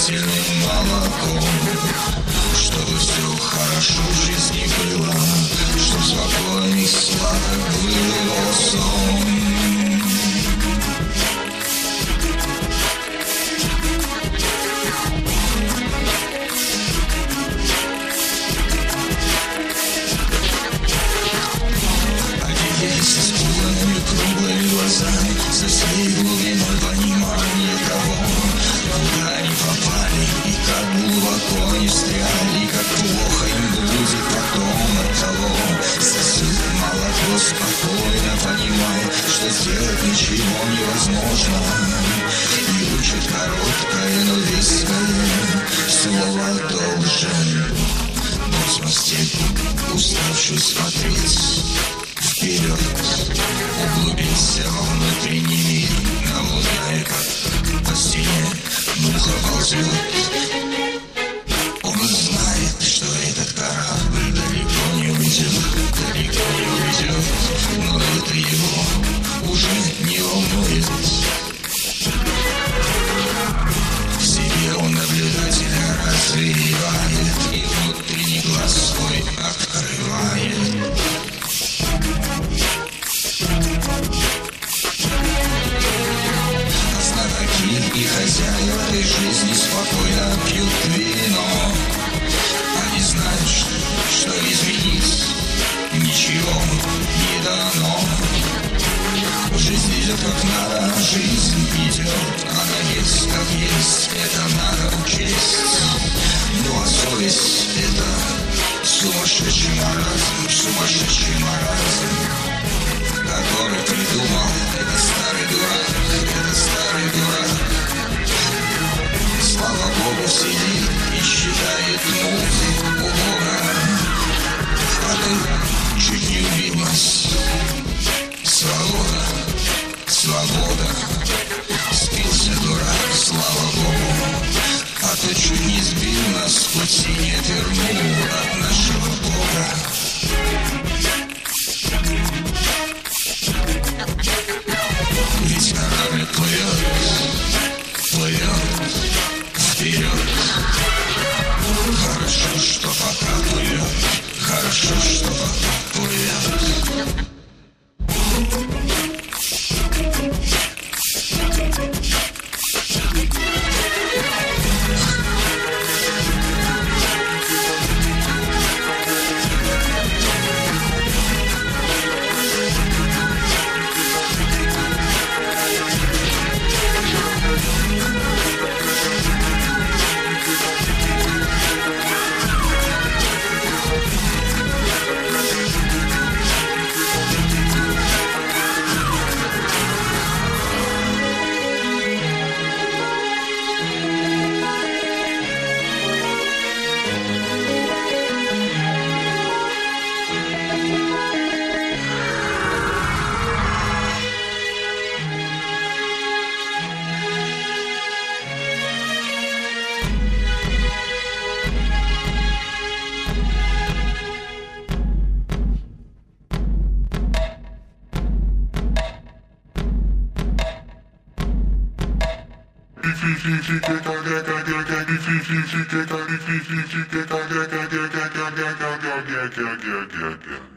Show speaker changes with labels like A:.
A: питательным молоком, чтобы все хорошо в жизни было, чтоб спокойный, сладок был его сон. Круглыми глазами, со всей глубиной понимания того, куда они попали и как глубоко они встряли, и как плохо им будет потом от того. Сосут молоко спокойно, понимая, что сделать ничего невозможно, и учат короткое, но веское слово «должен». Но с степи, уставший смотреть вперед, углубился во внутренний мир, наблюдая, как по стене муха ползет. Он знает, что этот корабль далеко не уйдет, но это его уже не волнует. В себе он наблюдательно развивает и внутренний глаз свой открывает. И хозяева этой жизни спокойно пьют вино. Они знают, что изменить ничего не дано. Жизнь идет как надо, жизнь идет, она есть как есть, это надо учесть. Ну а совесть — это сумасшедший маразм, который придумал этот старый дурак. Слава Богу, сидит и считает мух у Бога, а ты чуть не убил нас. Свобода, спился дурак, слава Богу, а ты чуть не сбил нас с пути, не отвернул от нашего Бога. Ведь корабль плывет вперед. Хорошо, что пока плывет, хорошо, что пока плывет.
B: Yeah.